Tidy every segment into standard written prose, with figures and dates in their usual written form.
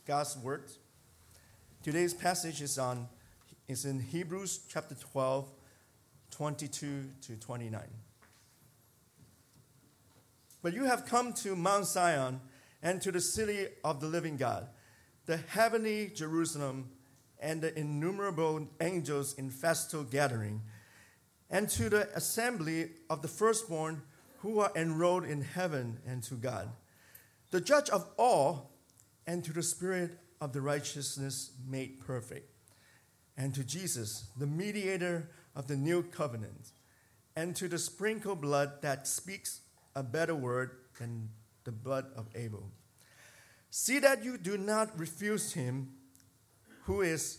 God's word. Today's passage is in Hebrews chapter 12, 22 to 29. But you have come to Mount Zion and to the city of the living God, the heavenly Jerusalem, and the innumerable angels in festal gathering, and to the assembly of the firstborn who are enrolled in heaven, and to God, the judge of all, and to the Spirit of the righteousness made perfect, and to Jesus, the mediator of the new covenant, and to the sprinkled blood that speaks a better word than the blood of Abel. See that you do not refuse him who is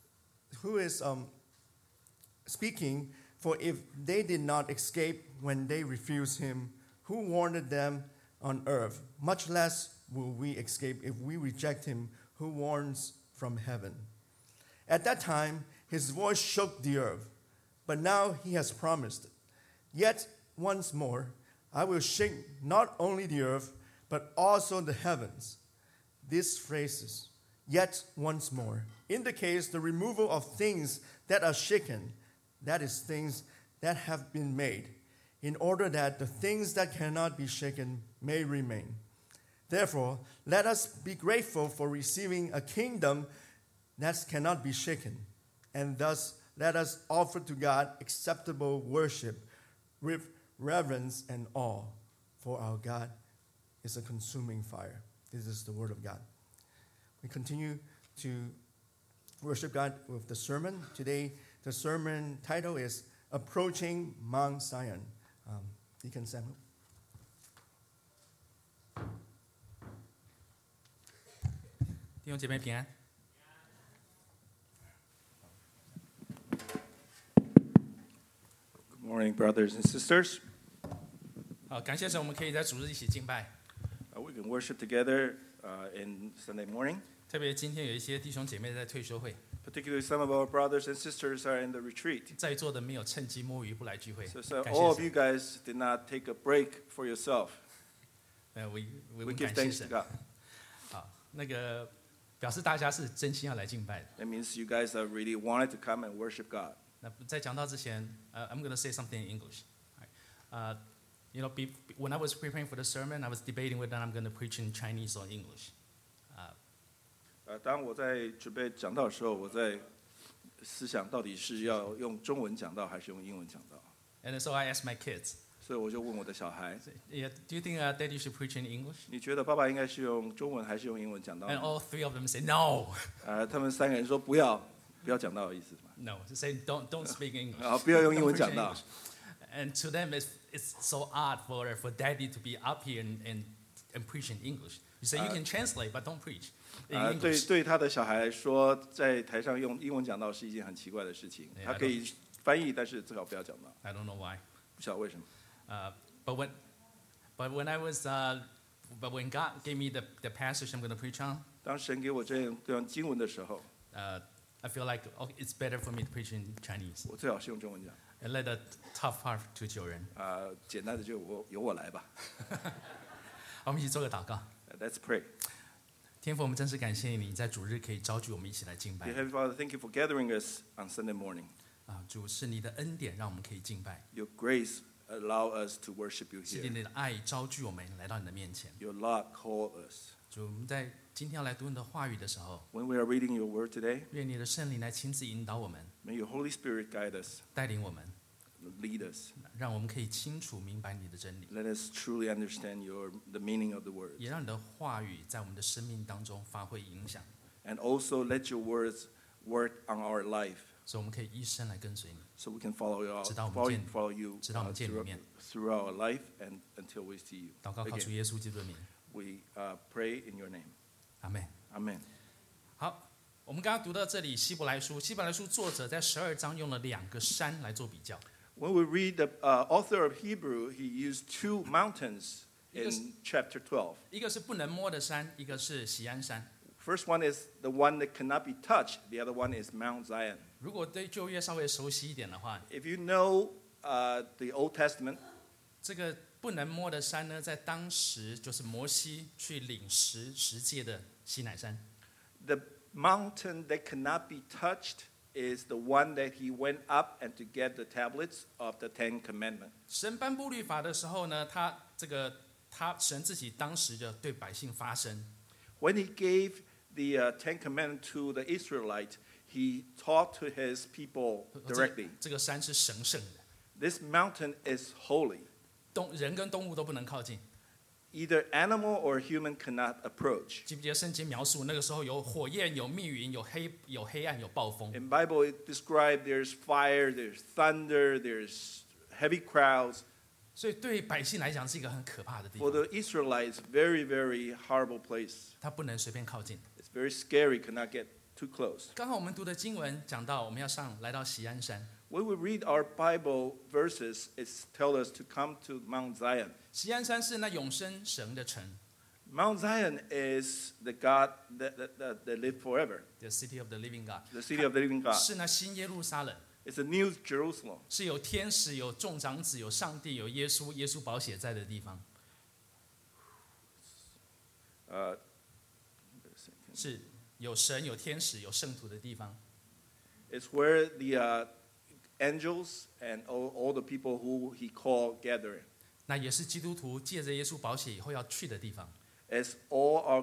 speaking, for if they did not escape when they refused him who warned them on earth, much less will we escape if we reject him who warns from heaven. At that time, his voice shook the earth, but now he has promised, yet once more, I will shake not only the earth, but also the heavens. These phrases, yet once more, indicates the removal of things that are shaken, that is, things that have been made, in order that the things that cannot be shaken may remain. Therefore, let us be grateful for receiving a kingdom that cannot be shaken, and thus let us offer to God acceptable worship with reverence and awe, for our God is a consuming fire. This is the word of God. We continue to worship God with the sermon. Today, the sermon title is Approaching Mount Zion. Deacon Samuel. 弟兄姐妹平安。 Good morning, brothers and sisters. 好，感谢神，我们可以在主日一起敬拜。 We can worship together in Sunday morning. 特别今天有一些弟兄姐妹在退休会， Particularly, some of our brothers and sisters are in the retreat. 在座的没有趁机摸鱼不来聚会。 So 感 all 谢 of you 神， guys did not take a break for yourself. we We 感 give 谢 thanks to 神。 God. 好，那个表示大家是真心要来敬拜的。 That means you guys have really wanted to come and worship God. 那在讲到之前，I'm going to say something in English. You know, when I was preparing for the sermon, I was debating whether I'm going to preach in Chinese or English. 当我在准备讲道的时候，我在思想到底是要用中文讲道还是用英文讲道。 And so I asked my kids, 所以我就问我的小孩 yeah, do you think Daddy should preach in English? 你觉得爸爸应该是用中文还是用英文讲道 And 呢？ all three of them said no. 他们三个人说不要讲道的意思嘛， No, to say don't speak English. 不要用英 Don't 文 preach 讲 in 道 English.。And to them, it's so odd for Daddy to be up here and preach in English. You say you can translate, but don't preach in 对 English. 对他的小孩来说，在台上用英文讲道是一件很奇怪的事情。 Yeah, 他可以翻译，但是最好不要讲道。 I don't know why. 不晓得为什么。 But when God gave me the passage I'm going to preach on, 当神给我这样经文的时候， I feel like it's better for me to preach in Chinese 我最好是用中文讲。 and let the tough part to 九人。 简单的就由我来吧。 好，我们一起做个祷告。 Let's pray. 天父，我们真是感谢你，在主日可以召集我们一起来敬拜。 Dear Heavenly Father, thank you for gathering us on Sunday morning. 主是你的恩典，让我们可以敬拜； Your grace allow us to worship you 是 here. 你的愛召聚我們來到你的面前。 Your love call us. 主，我們在今天要來讀你的話語的時候， When we are reading your word today, 願你的聖靈來親自引導我們， may your Holy Spirit guide us, 帶領我們， lead us. 讓我們可以清楚明白你的真理， Let us truly understand the meaning of the word. 也讓你的話語在我們的生命當中發揮影響， And also let your words work on our life 所以我們可以一生來跟隨你。 so we can follow you 直到我們見- follow you 直到我們見你面。 through our life and until we see you. 禱告靠主 Again, 耶穌基督的名， we pray in your name. 阿門。 Amen. 好，我們剛剛讀到這裡，希伯來書作者在12章用了兩個山來做比較。 When we read the author of Hebrew, he used two mountains in Because- chapter 12. 一個是不能摸的山，一個是錫安山。 First one is the one that cannot be touched. The other one is Mount Zion. 如果對舊約稍微熟悉一點的話， If you know the Old Testament, 這個不能摸的山呢，在當時就是摩西去領十誡的西乃山。 the mountain that cannot be touched is the one that he went up and to get the tablets of the Ten Commandments. 神颁布律法的时候呢，神自己当时就对百姓发声， When he gave the Ten Commandments to the Israelites, he talked to his people directly. 这个山是神圣的， This mountain is holy. 人跟动物都不能靠近。 Either animal or human cannot approach. 记不记得圣经描述那个时候有火焰、有密云、有黑暗、有暴风？ In Bible, it describes there's fire, there's thunder, there's heavy crowds. 所以对百姓来讲是一个很可怕的地 For 方， the Israelites, very, very horrible place. 他不能随便靠近。 It's very scary, cannot get too close. 刚好我们读的经文讲到，我们要来到锡安山。 When we read our Bible verses, it tells us to come to Mount Zion. 锡安山是那永生神的城 Mount Zion is the God that lives forever, ，The City of the Living God， the city of the living God. 是那新耶路撒冷， It's a new Jerusalem. 是有天使、有众长子、有上帝、有耶稣宝血在的地方， Uh, 是有神、有天使、有圣徒的地方。 it's where the angels and all the people who he called gather. 那也是基督徒借着耶稣宝血以后要去的地方。 As all our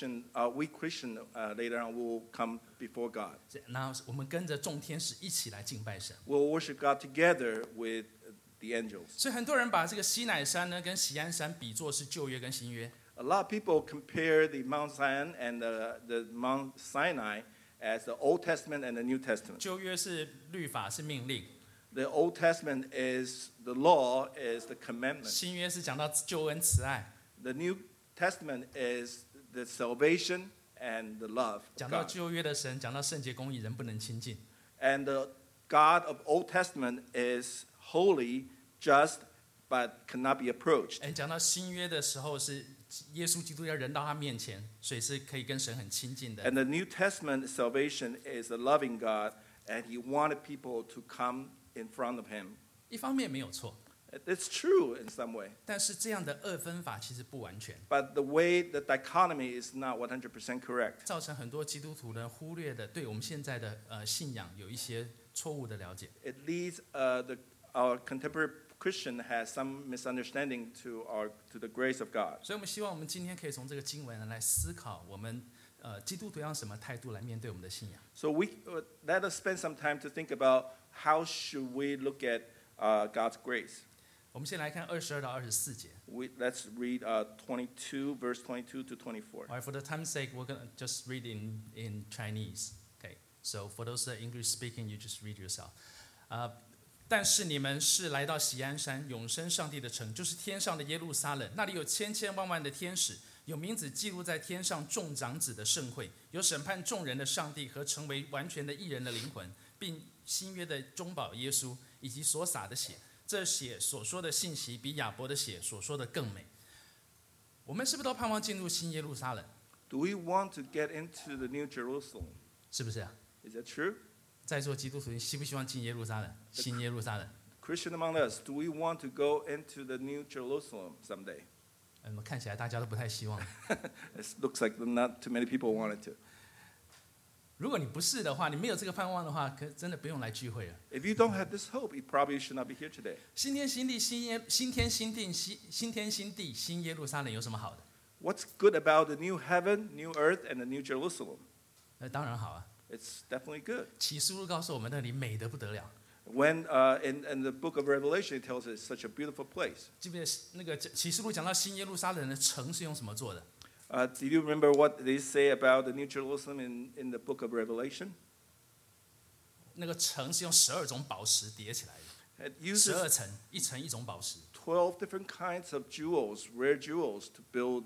we Christian later on will come before God. 那我们跟着众天使一起来敬拜神。 We'll worship God together with the angels. 所以很多人把这个西乃山呢跟锡安山比作是旧约跟新约。 A lot of people compare the Mount Zion and the Mount Sinai as the Old Testament and the New Testament. 旧约是律法是命令， The Old Testament is the law, is the commandment. 新约是讲到救恩慈爱。 The New Testament is the salvation and the love 讲 of 到 God. 旧约的神，讲到圣洁公义，人不能亲近。 And the God of Old Testament is holy, just, but cannot be approached. 讲到新约的时候，是耶稣基督要人到他面前，所以是可以跟神很亲近的。 And the New Testament salvation is a loving God, and he wanted people to come in front of him. 一方面没有错， It's true in some way, 但是这样的二分法其实不完全， but the dichotomy is not 100% correct. 造成很多基督徒呢忽略的对我们现在的信仰有一些错误的了解。 It leads our contemporary Christian has some misunderstanding to the grace of God. 所以我们希望我们今天可以从这个经文来思考，我们基督徒要用什么态度来面对我们的信仰。 So let us spend some time to think about how should we look at God's grace. 我们先来看22到24节。 Let's read 22, verse 22 to 24. Alright, for the time's sake, we're gonna just read in Chinese. Okay, so for those that English speaking, you just read yourself. 但是你们是来到锡安山，永生上帝的城，就是天上的耶路撒冷，那里有千千万万的天使，有名字记录在天上众长子的盛会，有审判众人的上帝和成为完全的义人的灵魂，并新约的中保耶稣以及所洒的血。这血所说的信息比亚伯的血所说的更美。我们是不是都盼望进入新耶路撒冷？ Do we want to get into the New Jerusalem? 是不是啊？ Is that true? 在座基督徒，你希不希望进耶路撒冷？新耶路撒冷？ Christian among us, do we want to go into the New Jerusalem someday? 看起来大家都不太希望。 It looks like not too many people wanted to. 如果你不是的话，你没有这个盼望的话，真的不用来聚会了。 If you don't have this hope, you probably should not be here today. 新天新地，新天新地，新耶路撒冷有什么好的？ What's good about the new heaven, new earth, and the New Jerusalem? 当然好啊。 It's definitely good. 启示录告诉我们，那里美得不得了。 When in the book of Revelation, it tells us it's such a beautiful place. 记不记得那个启示录讲到新耶路撒冷的城是用什么做的？ Did you remember what they say about the New Jerusalem in the book of Revelation? 那个城是用12种宝石叠起来的， It uses 12层，一层一种宝石。 12 different kinds of jewels, rare jewels, to build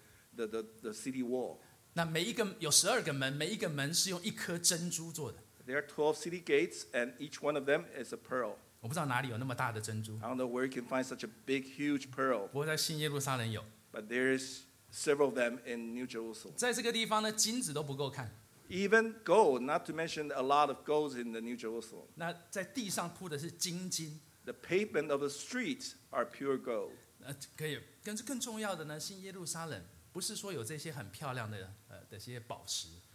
the city wall. 那每一个有12个门，每一个门是用一颗珍珠做的。 There are 12 city gates, and each one of them is a pearl. 我不知道哪里有那么大的珍珠， I don't know where you can find such a big, huge pearl, 不过在新耶路撒冷有。 but there's several of them in New Jerusalem. 在这个地方呢，金子都不够看， Even gold, not to mention a lot of gold in the New Jerusalem. 那在地上铺的是金。 The pavement of the streets are pure gold. 可以，更重要的呢，新耶路撒冷不是说有这些很漂亮的这些宝石，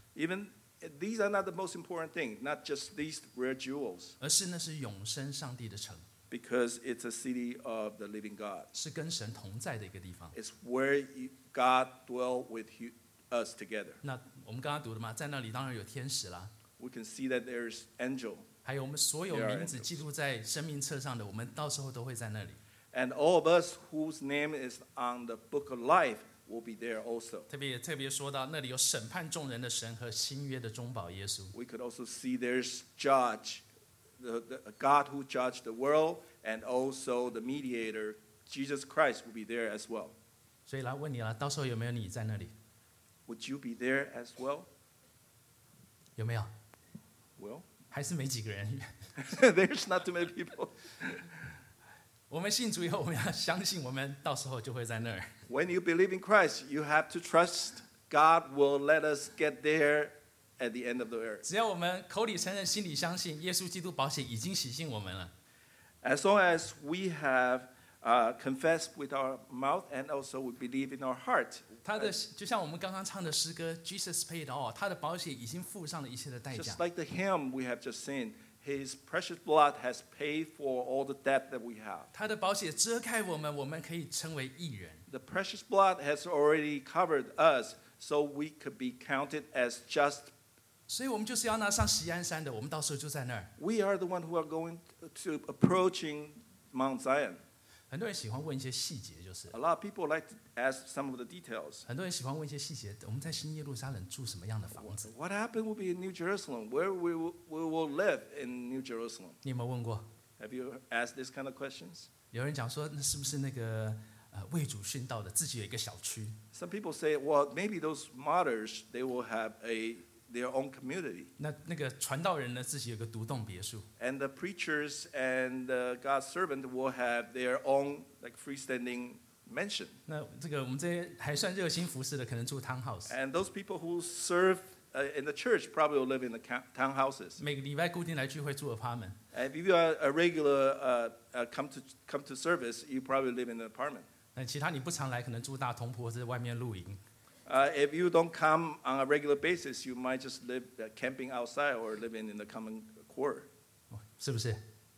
Even these are not the most important thing, not just these rare jewels, 而是那是永生上帝的城， because it's a city of the living God. 是跟神同在的一个地方。 It's where God dwell with us together. 那我们刚刚读的嘛，在那里当然有天使啦， We can see that there's angel, 还有我们所有 There are 名字 angels. 记录在生命册上的，我们到时候都会在那里。 and all of us whose name is on the book of life will be there also. 特别说到那里有审判众人的神和新约的中保耶稣。 We could also see there's judge, the God who judged the world, and also the mediator, Jesus Christ, will be there as well. 所以来问你了，到时候有没有你在那里？ Would you be there as well? 有没有？ Well, 还是没几个人？ there's not too many people. 我们信主以后，我们要相信，我们到时候就会在那儿。 When you believe in Christ, you have to trust God will let us get there at the end of the earth. 只要我们口里承认，心里相信，耶稣基督宝血已经洗净我们了。 As long as we have confessed with our mouth and also we believe in our heart, 他的就像我们刚刚唱的诗歌 ，Jesus paid all， 他的宝血已经付上了一切的代价 just。like the hymn we have just seen, His precious blood has paid for all the debt that we have. 他的宝血遮盖我们，我们可以称为义人。 The precious blood has already covered us, so we could be counted as just. 所以我们就是要那上锡安山的，我们到时候就在那儿。 We are the one who are going to approaching Mount Zion. 很多人喜欢问一些细节，就是 A lot of people like to ask some of the details. 很多人喜欢问一些细节。我们在新耶路撒冷住什么样的房子？ What happened will be in New Jerusalem? Where we will live in New Jerusalem? 你有没有问过？ Have you asked this kind of questions? 有人讲说，那是不是那个为主殉道的自己有一个小区？ Some people say, well, maybe those martyrs, they will have their own community. 那个传道人呢，自己有个独栋别墅。 And the preachers and God's servant will have their own like freestanding mansion. 那这个我们这些还算热心服侍的，可能住 townhouse， And those people who serve in the church probably will live in the townhouses. 每个礼拜固定来聚会住 apartment。 And if you are a regular come to service, you probably live in an apartment. 那其他你不常来，可能住大通铺或者外面露营。 If you don't come on a regular basis, you might just live camping outside or living in the common quarter. 是不是？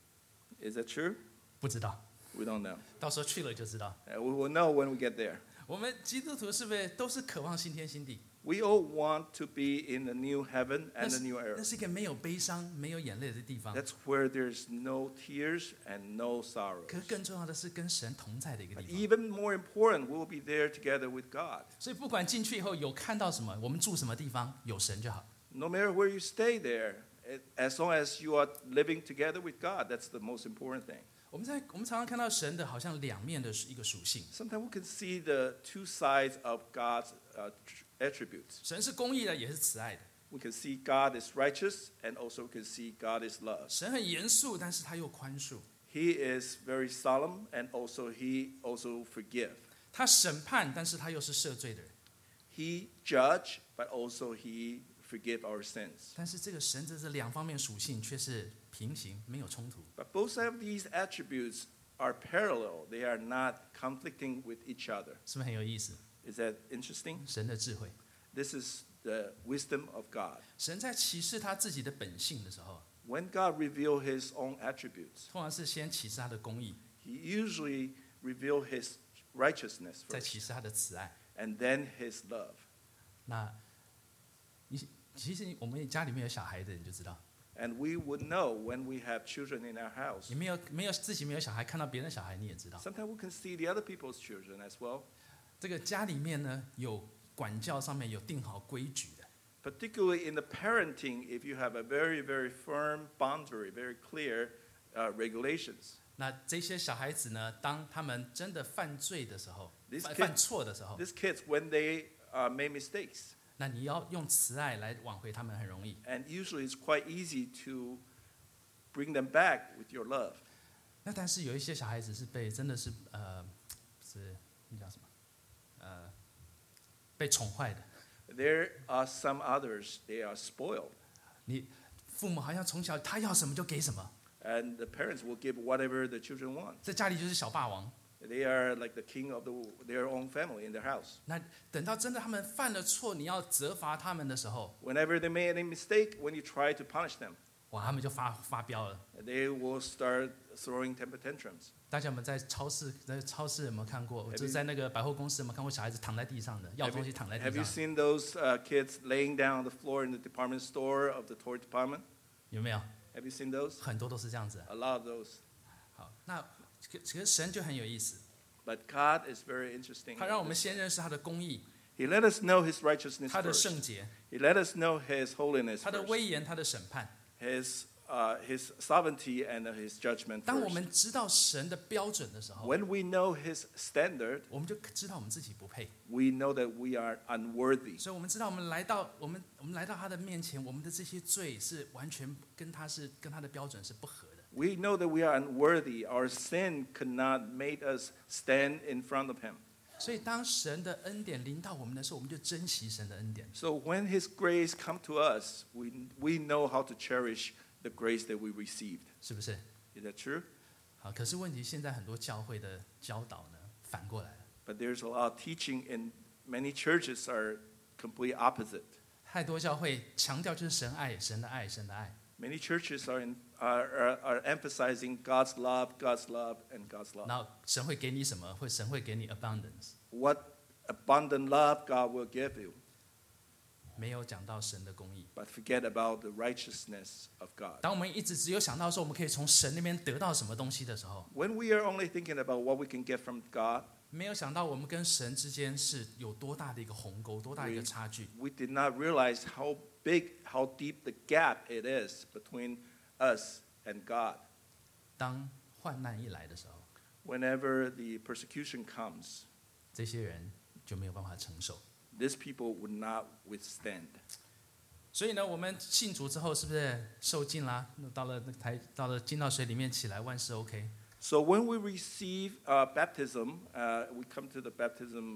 Is that true? 不知道， We don't know. 到时候去了就知道。 We will know when we get there. 我们基督徒是不是都是渴望新天新地？ We all want to be in the new heaven 那 and 是 the new 那 earth. 是一个没有悲伤、没有眼泪的地方。 That's where there's no tears and no sorrows. 可是更重要的是跟神同在的一个 But 地方。 even more important, we will be there together with God. 所以不管进去以后有看到什么，我们住什么地方，有神就好。 No matter where you stay there, as long as you are living together with God, that's the most important thing. 我们常常看到神的好像两面的一个属性。 Sometimes we can see the two sides of God's attributes. 神是公义的，也是慈爱的。 We can see God is righteous, and also we can see God is love. 神很严肃，但是他又宽恕。 He is very solemn, and he also forgive. 他审判，但是他又是赦罪的人。 He judge, but also he forgive our sins. 但是这个神的这两方面属性却是平行，没有冲突。 But both of these attributes are parallel. They are not conflicting with each other. 是不是很有意思？ Is that interesting? 神的智慧， This is the wisdom of God. 神在启示他自己的本性的时候， When God reveals his own attributes, 通常是先启示他的公义， he usually reveals his righteousness 再 first, 启示他的慈爱。 and then his love. 那其实我们家里面有小孩的，你就知道， And we would know when we have children in our house. 你自己没有小孩，看到别人的小孩，你也知道， Sometimes we can see the other people's children as well. 这个家里面呢有管教上面有定好规矩的。 Particularly in the parenting, if you have a very, very firm boundary, very clear regulations. 那这些小孩子呢，当他们真的犯罪的时候， These 犯错的时候， These kids, when they make mistakes, 那你要用慈爱来挽回他们很容易。 and usually it's quite easy to bring them back with your love. 那但是有一些小孩子是被真的是是那叫什么被宠坏的。 There are some others, they are spoiled. 你父母好像从小他要什么就给什么， And the parents will give whatever the children want. 在家里就是小霸王。 They are like the king of their own family in their house. 那等到真的他们犯了错，你要责罚他们的时候， Whenever they made any mistake, when you try to punish them, 哇，他们就发飙了。 they will start throwing temper tantrums. 大家有没有在超市有没有看过？ you- 就是在那个百货公司有没有看过小孩子躺在地上的，要 Have 东 you, 西躺在 have 地 you 上， seen those kids laying down on the floor in the department store of the toy department? 有没有？ Have you seen those? 很多都是这样子。 A lot of those. 好，那这个神就很有意思， But God is very interesting. 他让我们先认识他的公义、 He let us know His righteousness 他的 first. 圣洁、 He let us know His holiness 他的 first. 威严、他的审判。 His sovereignty and His judgment 当我 first. 们知道神的标准的时候， When we know His standard, 我们就知道我们自己不配。 we know that we are unworthy. 所以我们知道，我们来到他的面前，我们的这些罪是完全跟他的标准是不合的。 We know that we are unworthy. Our sin could not make us stand in front of Him. 所以当神的恩典临到我们的时候，我们就珍惜神的恩典。 So when His grace come to us, we know how to cherish the grace that we received. 是不是？ Is that true? 好，可是问题现在很多教会的教导呢，反过来了， But there's a lot of teaching in many churches are complete opposite. 太多教会强调就是神爱，神的爱，神的爱。 Many churches are emphasizing God's love, and God's love. 然后神会给你什么？神会给你 abundance， What abundant love God will give you, 没有讲到神的公义。 but forget about the righteousness of God. 当我们一直只有想到说我们可以从神那边得到什么东西的时候， When we are only thinking about what we can get from God, 没有想到我们跟神之间是有多大的一个鸿沟，多大一个差距。 we did not realize how big, how deep the gap it is between us and God. 当患难一来的时候， Whenever the persecution comes, 这些人就没有办法承受。 these people would not withstand. 所以呢，我们信主之后，是不是受尽啦？到了进到水里面起来，万事 OK。 So when we receive baptism, we come to the baptism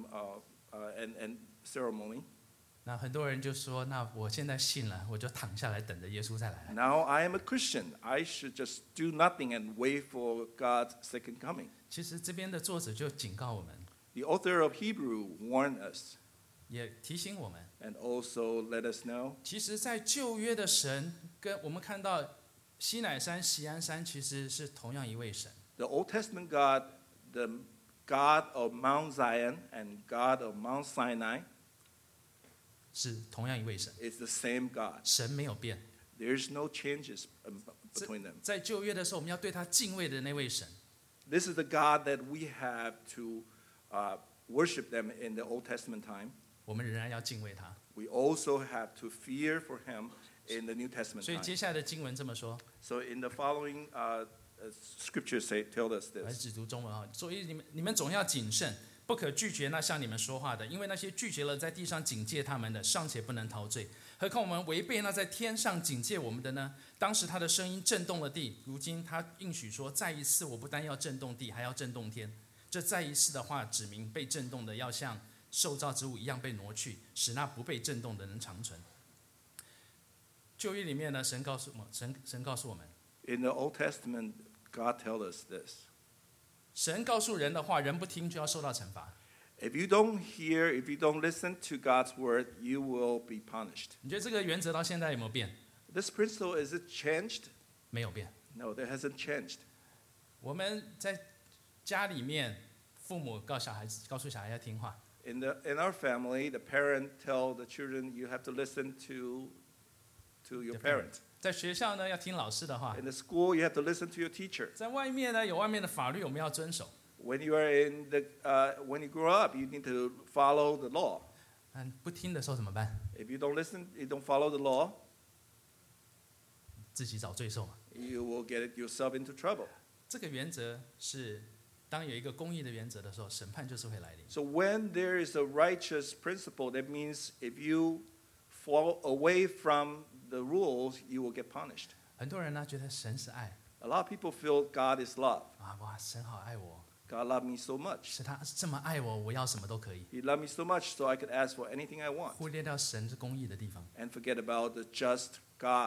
and ceremony. 那很多人就说：“那我现在信了，我就躺下来等着耶稣再来。 Now I am a Christian. I should just do nothing and wait for God's second coming. ” 其实这边的作者就警告我们， The author of Hebrew warned us 也提醒我们， and also let us know 其实，在旧约的神跟我们看到西乃山、锡安山，其实是同样一位神。 the Old Testament God, the God of Mount Zion and God of Mount Sinai 是同样一位神， is the same God. 神没有变。 There's no changes between them. 在旧约的时候，我们要对他敬畏的那位神， This is the God that we have to worship them in the Old Testament time. 我们仍然要敬畏他。 We also have to fear for Him in the New Testament 所以 time. 接下来的经文这么说， So in the following scriptures tell us 来 this. 只读中文啊。所以你们总要谨慎，不可拒绝那向你们说话的，因为那些拒绝了在地上警戒他们的，尚且不能逃罪，何况我们违背那在天上警戒我们的呢？当时他的声音震动了地，如今他应许说，再一次我不但要震动地，还要震动天。这再一次的话，指明被震动的要像受造之物一样被挪去，使那不被震动的能长存。旧约里面呢，神告诉我们， In the Old Testament, God tells us this. 神告诉人的话，人不听就要受到惩罚。 If you don't hear, if you don't listen to God's word, you will be punished. 你觉得这个原则到现在有没有变？ This principle, is it changed? 没有变。 No, that hasn't changed. 我们在家里面，父母告诉小孩要听话。 In our family, the parent tell the children, you have to listen to your parent. 在学校呢，要听老师的话。 In the school, you have to listen to your teacher. 在外面呢，有外面的法律，我们要遵守。 When you grow up, you need to follow the law. 不听的时候怎么办？ If you don't listen, you don't follow the law, 自己找罪受嘛。 you will get yourself into trouble. 这个原则是，当有一个公义的原则的时候，审判就是会来临。 So when there is a righteous principle, that means if you fall away from the rules, you will get punished. 很多人呢觉得神是爱 A lot of people feel God is love. 啊，哇，神好爱我， God loved me so much. 是他这么爱我，我要什么都可以， He loved me so much, so I could ask for anything I want 忽略掉神是公义的地方。 and forget about the just God.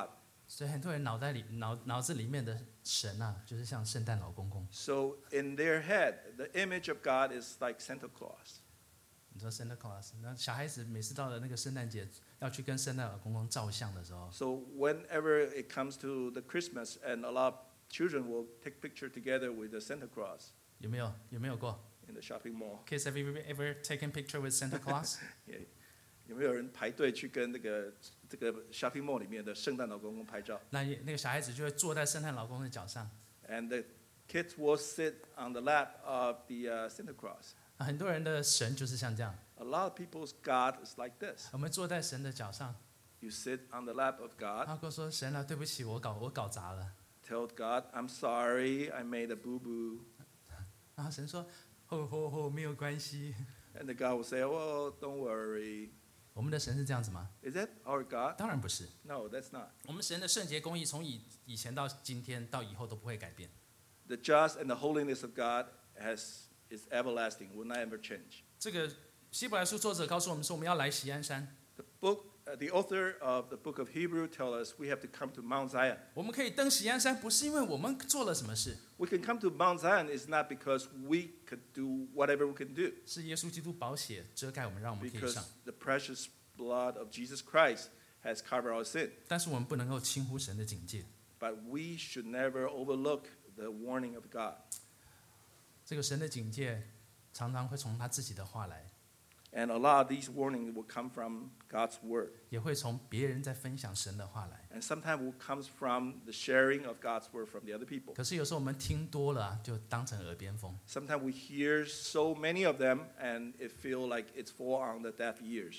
所以很多人脑子里面的神啊，就是像圣诞老公公。 So in their head, the image of God is like Santa Claus. 你说 Santa Claus， 那小孩子每次到了那个圣诞节要去跟圣诞老公公照相的时候， So whenever it comes to the Christmas, and a lot of children will take picture together with the Santa Claus 有没有过 in the shopping mall. ？Kids, have you ever taken picture with Santa Claus？ 有没有人排队去跟这个 shopping mall 里面的圣诞老公公拍照？ 那个小孩子就会坐在圣诞老公公的脚上， And the kids will sit on the lap of the Santa Claus. 很多人的神就是像这样， A lot of people's God is like this. 我们坐在神的脚上， You sit on the lap of God, 他跟我说：“神啊，对不起，我搞砸了。 tell God, I'm sorry, I made a boo-boo. ” 然后神说：“没有关系。 And the God will say, oh, don't worry. ” 我们的神是这样子吗？ Is that our God? 当然不是。 No, that's not. 我们神的圣洁公义从以前到今天到以后都不会改变。 The just and the holiness of God is everlasting, will not ever change. 这个希伯来书作者告诉我们说，我们要来锡安山， The author of the book of Hebrew tell us we have to come to Mount Zion. 我们可以登锡安山，不是因为我们做了什么事， We can come to Mount Zion is not because we could do whatever we can do, 是耶稣基督宝血遮盖我们，让我们可以 because 上。 the precious blood of Jesus Christ has covered our sin. 但是我们不能够轻忽神的警戒。 But we should never overlook the warning of God. 这个神的警戒常常会从他自己的话来， And a lot of these warnings will come from God's word. 也会从别人在分享神的话来。 And sometimes will comes from the sharing of God's word from the other people. 可是有时候我们听多了啊，就当成耳边风。 Sometimes we hear so many of them and it feel like it's fall on the deaf ears.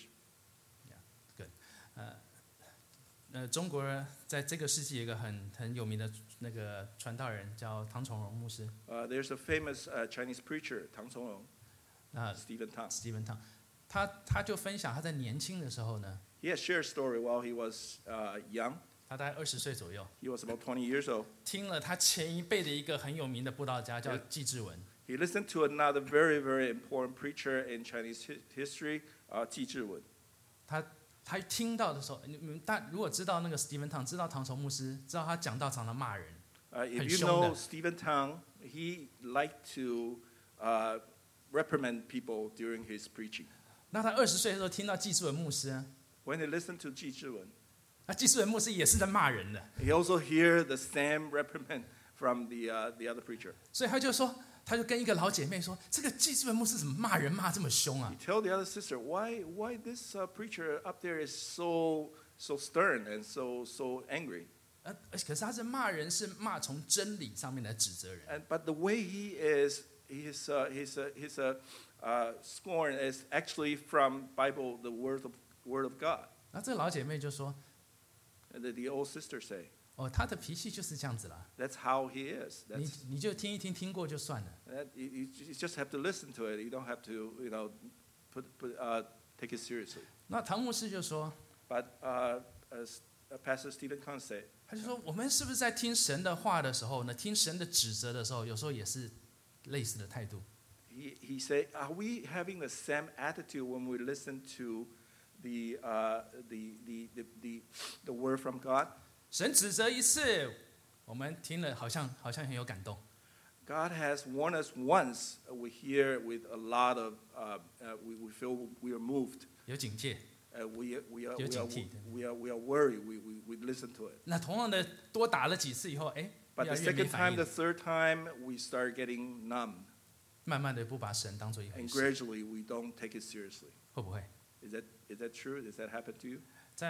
中国人在这个世纪有一个很有名的那个传道人叫唐崇荣牧师， There's a famous Chinese preacher, Tang Songrong, 那 Stephen Tang. Stephen Tang，他就分享他在年轻的时候呢， He has shared a story while he was young. 他大概20岁左右， He was about 20 years old. 听了他前一辈的一个很有名的布道家叫纪志文， He listened to another very, very important preacher in Chinese history, Ji Zhiwen. 他听到的时候，你们如果知道那个 Stephen Tang， 知道唐崇牧师，知道他讲道常常骂人， If you know Stephen Tang, he liked to reprimand people during his preaching. 那他20岁的时候听到纪志文牧师啊， When he listened to Ji Zhiwen, 那纪志文牧师也是在骂人的， he also hear the same reprimand from the other preacher. 所以他就跟一个老姐妹说，这个纪志文牧师怎么骂人骂这么凶啊 He？ tell the other sister, why this preacher up there is so stern and so angry. 可是他是骂人，是骂从真理上面来指责人。 But the way he is, his scorn is actually from Bible, the word of God. 那这个老姐妹就说， And the old sister say, 哦，他的脾气就是这样子啦， that's how he is. 你就听一听，听过就算了。 You just have to listen to it. You don't have to, take it seriously. 那唐牧师就说， But as Pastor Stephen Kahn said, 他就说，我们是不是在听神的话的时候呢，听神的指责的时候，有时候也是类似的态度？ he said, are we having the same attitude when we listen to the word from God? 神指责一次，我们听了好像很有感动。 God has warned us once. We hear with a lot of, we feel we are moved. 有警戒。 We are 有警惕的。 worried. We listen to it. 那同样的，多打了几次以后，哎， But 越 the 来越没 second 反 time, the 应， third time, we start getting numb. 慢慢的不把神当做一回 And 事， gradually, we don't take it seriously. 会不会？ Is that true? Does that happen to you?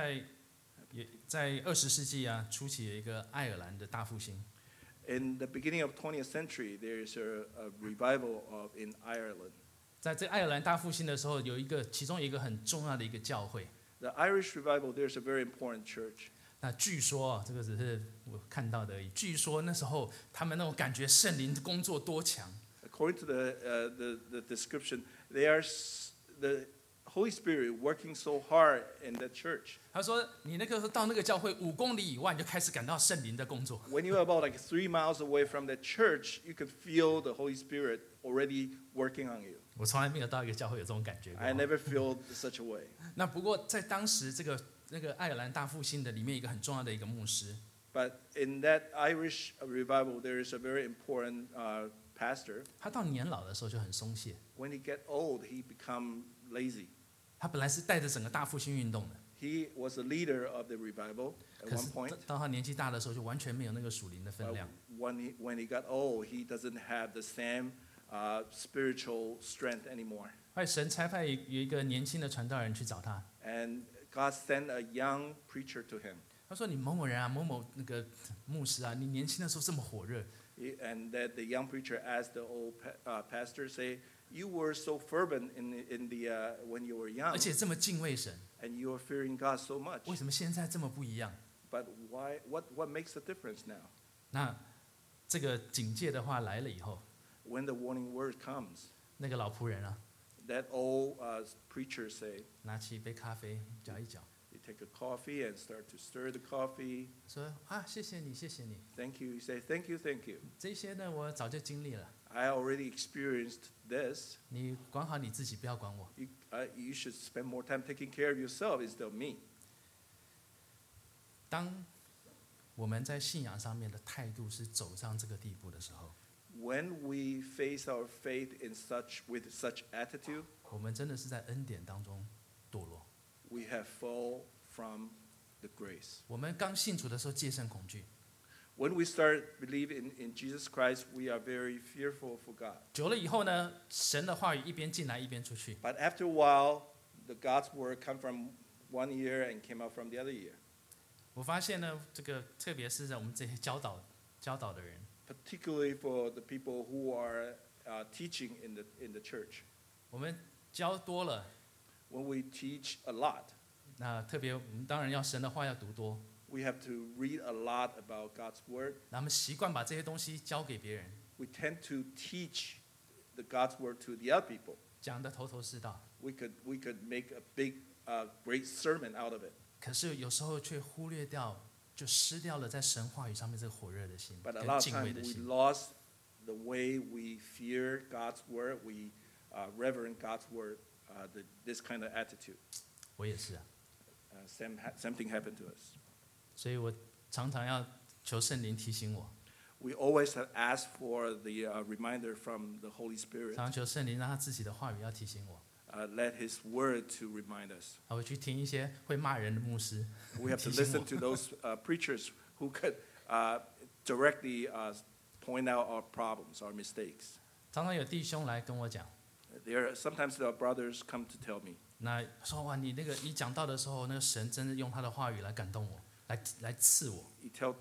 在20世纪啊，初期有一个爱尔兰的大复兴。 In the beginning of 20th century, there is a revival in Ireland. 在这爱尔兰大复兴的时候，其中有一个很重要的一个教会。 The Irish revival, there's a very important church. 那据说这个只是我看到的而已。据说那时候他们那种感觉圣灵工作多强， According to the description, the Holy Spirit working so hard in that church. 他说你那个时候到那个教会5公里以外，你就开始感到圣灵的工作。 When you're about like 3 miles away from the church, you can feel the Holy Spirit already working on you. 我从来没有到一个教会有这种感觉过。 I never felt such a way. 那不过在当时那个爱尔兰大复兴的里面，一个很重要的一个牧师， But in that Irish revival, there is a very important pastor. 他到年老的时候就很松懈， When he get old, he become lazy. 他本来是带着整个大复兴运动的， He was a leader of the revival at 可 one 是 point. 到他年纪大的时候，就完全没有那个属灵的分 But 量。 when he got old, he doesn't have the same spiritual strength anymore. 后来神差派有一个年轻的传道人去找他， And God sent a young preacher to him. 他说：“你某某人啊，某某那个牧师啊，你年轻的时候这么火热， And that the young preacher asked the old pastor, say, you were so fervent when you were young, 而且这么敬畏神， and you are fearing God so much. 为什么现在这么不一样 But why? What makes the difference now?？” 那这个警戒的话来了以后， When the warning word comes, 那个老仆人啊， that old preacher say, 拿起一杯咖啡搅一搅， you take a coffee and start to stir the coffee. 说：“啊，谢谢你，谢谢你， Thank you. You say, thank you, thank you. 这些呢我早就经历了， I already experienced this. 你管好你自己，不要管我。” You should spend more time taking care of yourself instead of me. 当我们在信仰上面的态度是走上这个地步的时候， When we face our faith with such attitude, 我们真的是在恩典当中堕落。 we have fall from the grace. 我们刚信主的时候戒慎恐惧， When we start believing in Jesus Christ, we are very fearful for God. 久了以后呢，神的话语一边进来一边出去， But after a while, the God's word come from one ear and came out from the other ear. 我发现呢，这个特别是在我们这些教导的人， Particularly for the people who are teaching in the church. 我们教多了， When we teach a lot, 那特别我们当然要神的话要读多， we have to read a lot about God's word. 那我们习惯把这些东西交给别人， We tend to teach the God's word to the other people. 讲得头头是道， We could make a big, great sermon out of it. 可是有时候却忽略掉，就失掉了在神话语上面这个火热的心 But a 跟 lot of 敬畏 times 的 we 心。 lost the way we fear God's word. We reverend God's word. This kind of attitude. 我也是啊， Same thing happened to us. 所以我常常要求圣灵提醒我， We always have asked for the reminder from the Holy Spirit. 常常求圣灵让他自己的话语要提醒我。 Let His word to remind us. 我去听一些会骂人的牧师， We have to 提醒 listen 我 to those preachers who could directly point out our problems, our mistakes. 常常有弟兄来跟我讲， Sometimes our brothers come to tell me, 那说哇，你讲道的时候，那个神真的用他的话语来感动我，来刺我。 you tell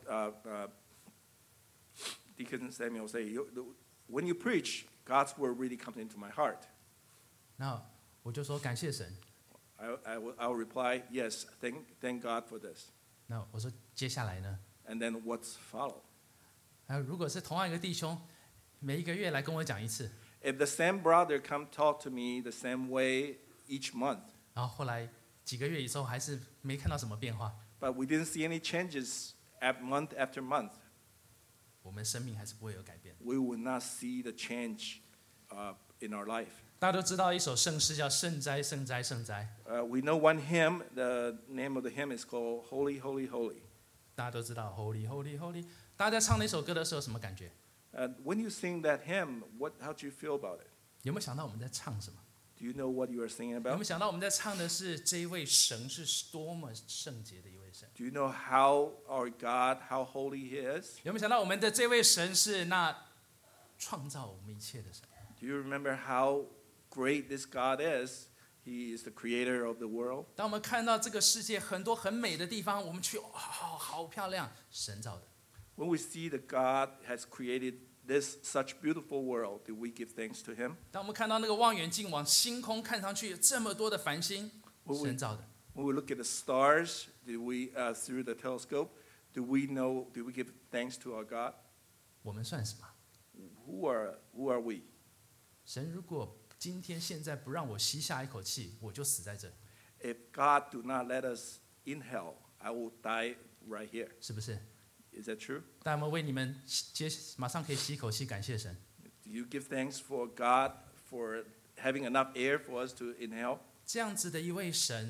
Deacon Samuel, say, when you preach, God's word really comes into my heart. 那我就说感谢神。 I'll reply, yes, thank God for this. 那我说接下来呢？ And then what's follow? 如果是同样一个弟兄，每一个月来跟我讲一次， If the same brother come talk to me the same way each month, 然后后来几个月以后还是没看到什么变化， but we didn't see any changes month after month, 我们生命还是不会有改变。 we will not see the change in our life. 大家都知道一首圣诗叫《圣哉圣哉圣哉》， We know one hymn, the name of the hymn is called Holy, Holy, Holy. 大家都知道 Holy Holy Holy。大家在唱那首歌的时候，什么感觉？ When you sing that hymn, how do you feel about it? 有没有想到我们在唱什么？ Do you know what you are singing 有没有 about? 想到我们在唱的是这一位神是多么圣洁的一位神？ Do you know how our God, how holy He is? 有没有想到我们的这位神是那创造我们一切的神？ Do you remember how great this God is? He is the creator of the world. 当我们看到这个世界很多很美的地方，我们去好漂亮，神造的。 When we see that God has created this such beautiful world, do we give thanks to Him? 当我们看到那个望远镜往星空看上去，这么多的繁星，神造的。 When we look at the stars, do we through the telescope, do we give thanks to our God? 我们算什么？ Who are we? 神如果今天现在不让我吸下一口气，我就死在这， If God do not let us inhale, I will die right here. 是不是？ Is that true? 大家们为你们马上可以吸一口气，感谢神。 Do you give thanks for God for having enough air for us to inhale? 这样子的一位神，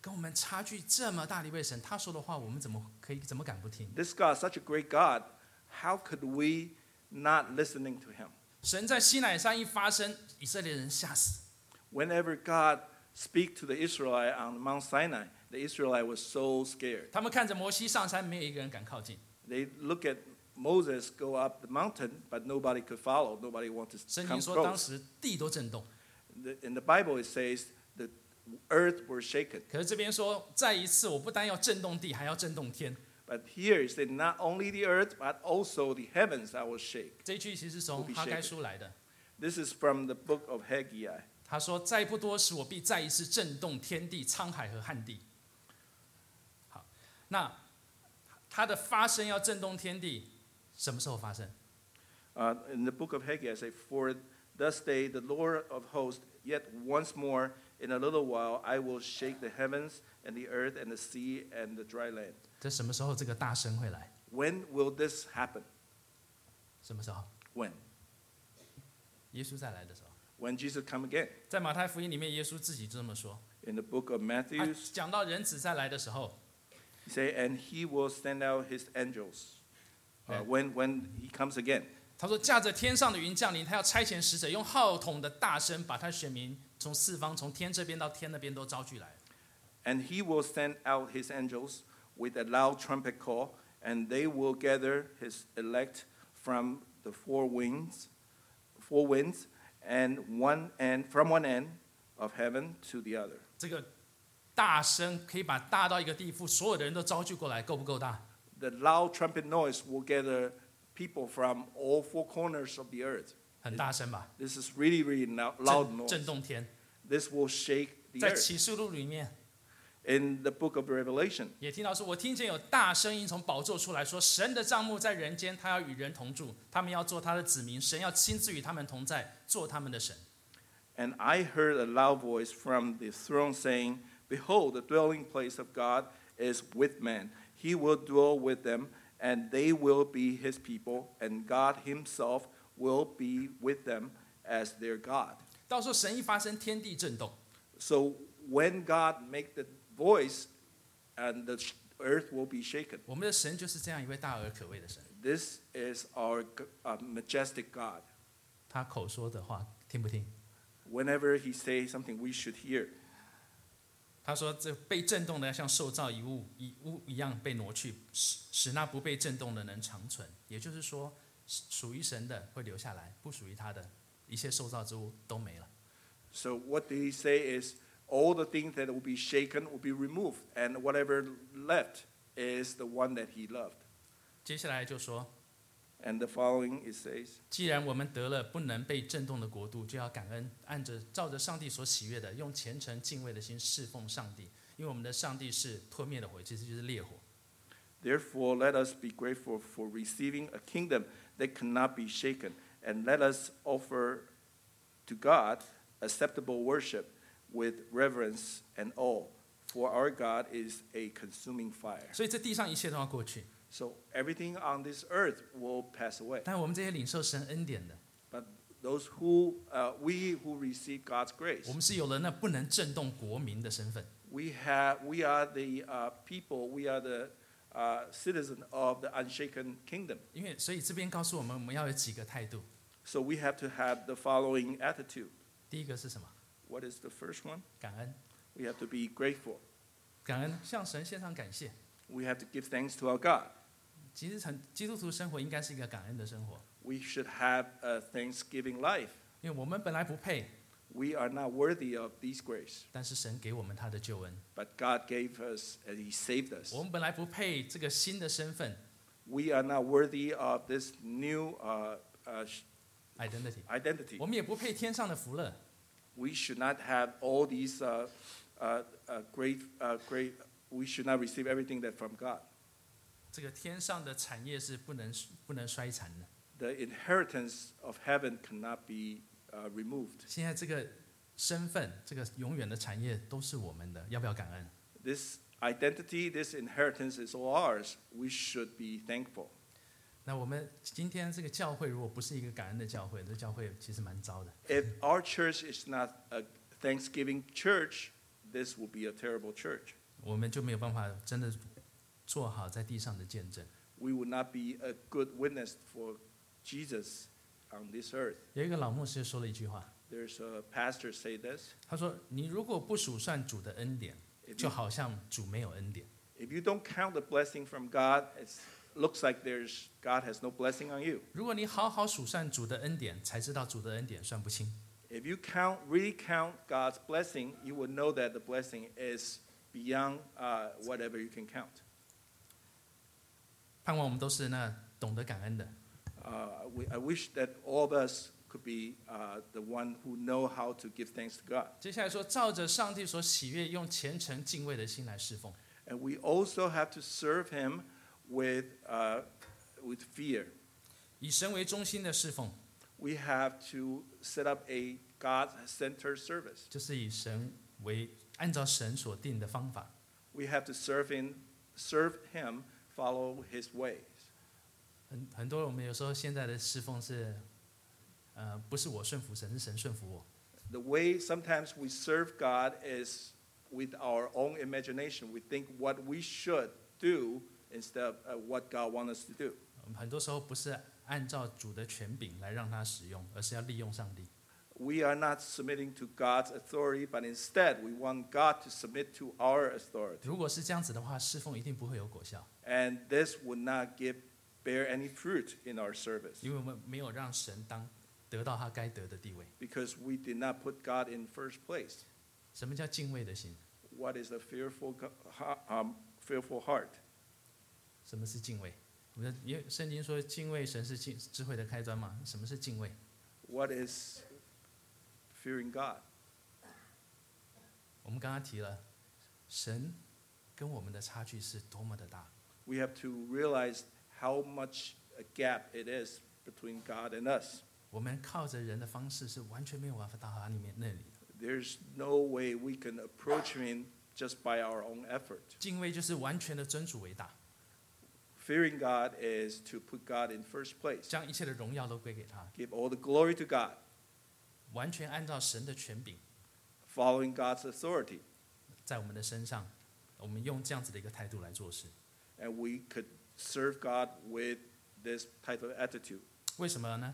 跟我们差距这么大的一位神，他说的话，我们怎么敢不听？ This God, such a great God, how could we not listening to him? 神在西乃山一发声，以色列人吓死。 Whenever God speak to the Israelite on Mount Sinai, the Israelite was so scared. 他们看着摩西上山，没有一个人敢靠近。 They look at Moses go up the mountain, but nobody could follow. Nobody wanted to 圣 come 经说，当 close. 时地都震动。 In the Bible, it says the earth were shaken. 可是这边说，再一次，我不单要震动地，还要震动天。 But here it said not only the earth, but also the heavens that will shake. 这一句其实是从哈该书来的。 This is from the book of Haggai. 他说：“再不多时，我必再一次震动天地、沧海和旱地。”好，那他的发声要震动天地，什么时候发生？ In the book of Haggai, it says, "For thus say the Lord of hosts, yet once more in a little while I will shake the heavens and the earth and the sea and the dry land." 这什么时候这个大声会来？ When will this happen? 什么时候？ When? 耶稣再来的时候。 When Jesus come again. 在马太福音里面，耶稣自己这么说。 In the book of 他 Matthew, 讲到人子再来的时候， he say, "And he will send out his angels Yeah. when he comes again." 他说：“驾着天上的云降临，他要差遣使者，用号筒的大声，把他选民从四方，从天这边到天那边都招聚来。” And he will send out his angels with a loud trumpet call, and they will gather his elect from the four winds, and from one end of heaven to the other. 这个大声可以把大到一个地步，所有的人都招聚过来，够不够大？ The loud trumpet noise will gather people from all four corners of the earth. 很大声吧？ This is really, really loud 震 noise. 动天。 This will shake the 在 earth. 启示录里面 In the book of Revelation, 也听到说，我听见有大声音从宝座出来说：“神的帐幕在人间，他要与人同住，他们要做他的子民，神要亲自与他们同在，做他们的神。” and I heard a loud voice from the throne saying, "Behold, the dwelling place of God is with man. He will dwell with them, and they will be his people, and God himself will be with them as their God." 到时候神一发声，天地震动。 So when God make the voice, and the earth will be shaken. 我们的神就是这样一位大而可畏的神， This is our majestic God. 他口说的话听不听？ Whenever he says something, we should hear. 他说：“这被震动的像受造一物一样被挪去，使那不被震动的能长存。”也就是说，属于神的会留下来，不属于他的一切受造之物都没了。 So what did he say is all the things that will be shaken will be removed, and whatever left is the one that he loved. 接下来就说， And the following it says, 既然我们得了不能被震动的国度，就要感恩，照着上帝所喜悦的，用虔诚敬畏的心侍奉上帝。因为我们的上帝是吞灭的火，其实就是烈火。 "Therefore let us be grateful for receiving a kingdom that cannot be shaken, and let us offer to God acceptable worship with reverence and awe, for our God is a consuming fire." 所以这地上一切都要过去， So everything on this earth will pass away. 但我们这些领受神恩典的， But those who, we who receive God's 我 grace, 们是有了那不能震动国民的身份。 we are the people, we are the citizen of the unshaken kingdom. 所以这边告诉我们要有几个态度。 So we have to have the following attitude. 第一个是什么？ What is the first one? 感恩， We have to be grateful. 感恩向神献上感谢。 We have to give thanks to our God. 其实基督徒生活应该是一个感恩的生活， We should have a Thanksgiving life. 因为我们本来不配， We are not worthy of these grace, 但是神给我们他的救恩。 but God gave us and He saved us. 我们本来不配这个新的身份 We are not worthy of this new identity， identity. 我们也不配天上的福乐。 We should not have all these great. We should not receive everything that from God. 这个天上的产业是不能衰残的。 The inheritance of heaven cannot be removed. 现在这个身份，这个永远的产业都是我们的，要不要感恩？ This identity, this inheritance is all ours. We should be thankful. 那我们今天这个教会如果不是一个感恩的教会，这教会其实蛮糟的。 If our church is not a Thanksgiving church, this will be a terrible church. 我们就没有办法真的做好在地上的见证。 We would not be a good witness for Jesus on this earth. 有一个老牧师说了一句话， There's a pastor say this. 他说：“你如果不数算主的恩典， If 就 you, 好像主没有恩典。 if you don't count the blessing from God, it looks like God has no blessing on you. 如果你好好数算主的恩典，才知道主的恩典算不清。 If you really count God's blessing, you will know that the blessing is beyond whatever you can count. 盼望我们都是那懂得感恩的。 I wish that all of us could be the one who know how to give thanks to God. 接下来说，照着上帝所喜悦，用虔诚敬畏的心来侍奉。 And we also have to serve Him with fear. 以神为中心的侍奉， We have to set up a God-centered service. 就是以神为按照神所定的方法。 We have to serve Him, follow His ways. 很多我们有时候现在的侍奉是，不是我顺服神，是神顺服我。 The way sometimes we serve God is with our own imagination. We think what we should do instead of what God wants us to do. 很多时候不是按照主的权柄来让他使用，而是要利用上帝。 We are not submitting to God's authority, but instead we want God to submit to our authority. 如果是这样子的话，侍奉一定不会有果效， And this would not bear any fruit in our service 因为我们没有让神得到他该得的地位。 because we did not put God in first place. 什么叫敬畏的心？ What is a fearful heart? 什么是敬畏？我们因为圣经说敬畏神是智慧的开端嘛。什么是敬畏？ What is fearing God? 我们刚刚提了，神跟我们的差距是多么的大。 We have to realize how much a gap it is between God and us. 我们靠着人的方式是完全没有办法到他那里的。 There's no way we can approach Him just by our own effort. 敬畏就是完全的尊主为大， Fearing God is to put God in first place. 将一切的荣耀都归给他， Give all the glory to God, 完全按照神的权柄 following God's authority. 在我们的身上，我们用这样子的一个态度来做事。 And we could serve God with this type of attitude. 为什么呢？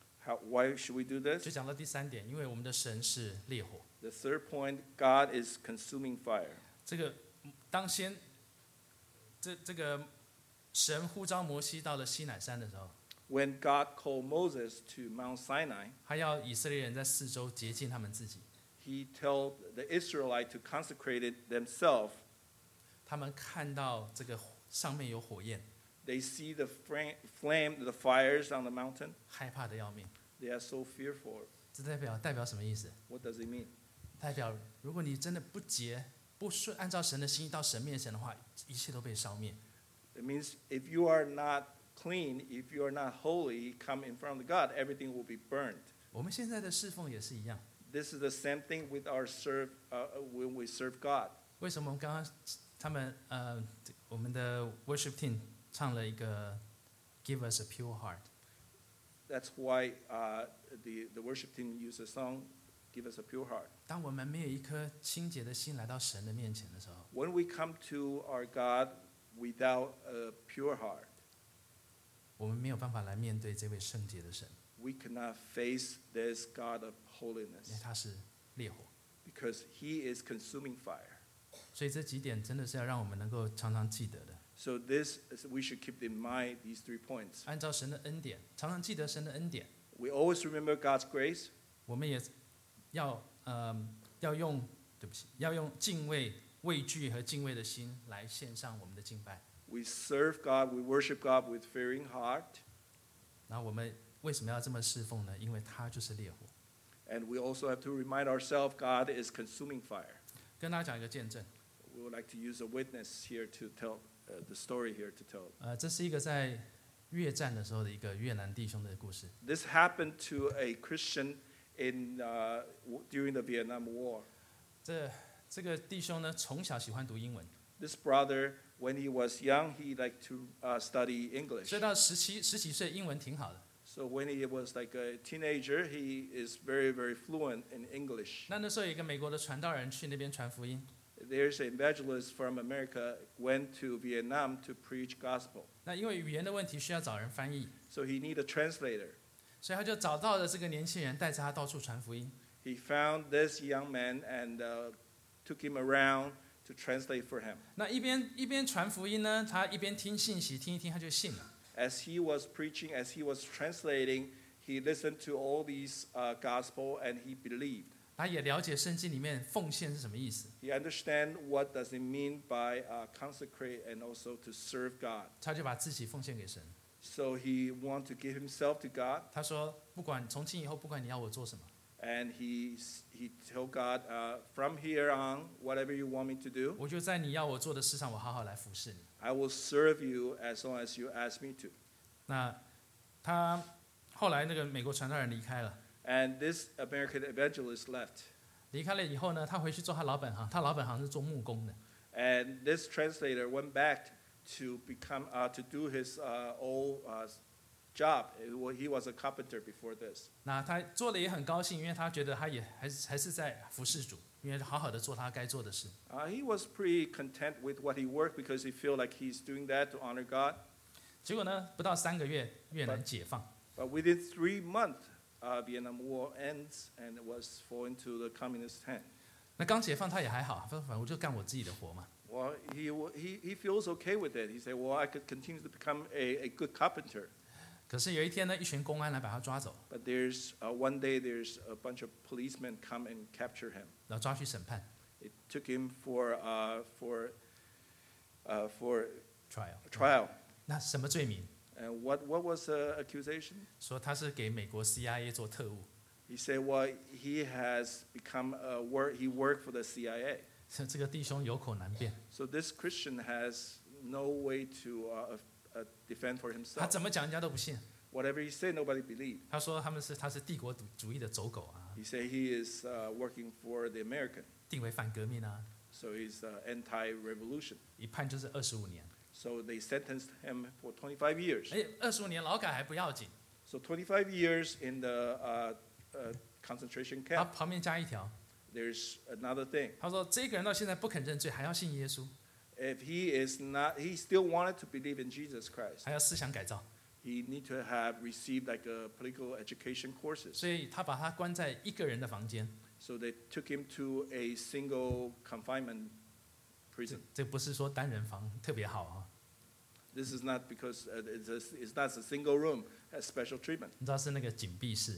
Why should we do 就 this? 讲到第三点，因为我们的神是烈火。 The third point, God is consuming fire. 这个当先这个神呼召摩西到了西乃山的时候， When God called Moses to Mount Sinai, 他要以色列人在四周洁净他们自己。 He told the Israelites to consecrate themselves. 他们看到这个上面有火焰， They see the flame, the fires on the mountain. 害怕的要命。 They are so fearful. 这代表什么意思？ What does it mean? 代表如果你真的不洁、不顺按照神的心意到神面前的话，一切都被烧灭。 It means if you are not clean, if you are not holy, come in front of God, everything will be burned. 我们现在的侍奉也是一样。 This is the same thing with our when we serve God. 为什么我们刚刚我们的 worship team 唱了一个 Give us a pure heart？ That's why the worship team used the song, Give us a pure heart. 当我们没有一颗清洁的心来到神的面前的时候， When we come to our God without a pure heart, 我们没有办法来面对这位圣洁的神， we cannot face this God of 因为 holiness 他是烈火。 because He is consuming fire. 所以这几点真的是要让我们能够常常记得的。 So we should keep in mind these 3 points. 按照神的恩典，常常记得神的恩典。 We always remember God's grace. 我们也要用敬畏、畏惧和敬畏的心来献上我们的敬拜。 We serve God, we worship God with fearing heart. 然后我们为什么要这么侍奉呢？因为他就是烈火。 And we also have to remind ourselves God is consuming fire. 跟大家讲一个见证， We would like to use a witness here to tell the story here to tell. 这是一个在越战的时候的一个越南弟兄的故事。 This happened to a Christian during the Vietnam War. 这个弟兄呢，从小喜欢读英文， This brother, when he was young, he liked to study English. 所以到十几岁英文挺好的。 So when he was like a teenager, he is very, very fluent in English. 那时候有一个美国的传道人去那边传福音， There's an evangelist from America went to Vietnam to preach gospel. 那因为语言的问题需要找人翻译， So he need a translator. 所以他就找到了这个年轻人，带着他到处传福音。 He found this young man and took him around to translate for him. 那一边传福音呢，他一边听信息，听一听他就信了。 As he was preaching, as he was translating, he listened to all these gospel and he believed. 他也了解圣经里面奉献是什么意思， He understand what does it mean by consecrate and also to serve God. 他就把自己奉献给神。 So he want to give himself to God, 他说：“不管从今以后，不管你要我做什么， and he told God, from here on, whatever you want me to do, 我就在你要我做的事上，我好好来服侍你。 I will serve you as long as you ask me to. ” 那他后来那个美国传道人离开了， And this American evangelist left. 离开了以后呢，他回去做他老本行，他老本行是做木工的。 And this translator went back to become to do his old job. He was a carpenter before this. 那他做的也很高兴，因为他觉得他也还是在服侍主，因为好好的做他该做的事。 He was pretty content with what he worked because he felt like he's doing that to honor God. 结果呢，不到3个月，越南解放， But within 3 months, Vietnam War ends and it was fall into the communist hand. 那刚解放他也还好，反正我就干我自己的活嘛。 Well, he feels okay with it. He said, well, I could continue to become a good carpenter. 可是有一天呢，一群公安来把他抓走， But there's one day there's a bunch of policemen come and capture him. 然后抓去审判 It took him for trial。 trial. 那什么罪名？ And what was the accusation? 说他是给美国 CIA 做特务， He said, well, he has become he worked for the CIA. 这个弟兄有口难辩， So this Christian has no way to defend for 他 himself. 怎么讲人家都不信。 Whatever he said, nobody believed. 他说他是帝国主义的走狗啊， He said he is working for the American. 定为反革命啊， So he's anti-revolution. 一判就是25年。 So they sentenced him for 25 years. 25年劳改还不要紧， So 25 years in the concentration 他 camp. 旁边加一条， There's another thing. 他说这个人到现在不肯认罪，还要信耶稣， If he is not, he still wanted to believe in Jesus Christ. 还要思想改造， He need to have received like a political education courses. 所以他把他关在一个人的房间。 So they took him to a single confinement prison. 这不是说单人房特别好啊， This is not because it's not a single room, has special treatment. 你知道是那个紧闭室，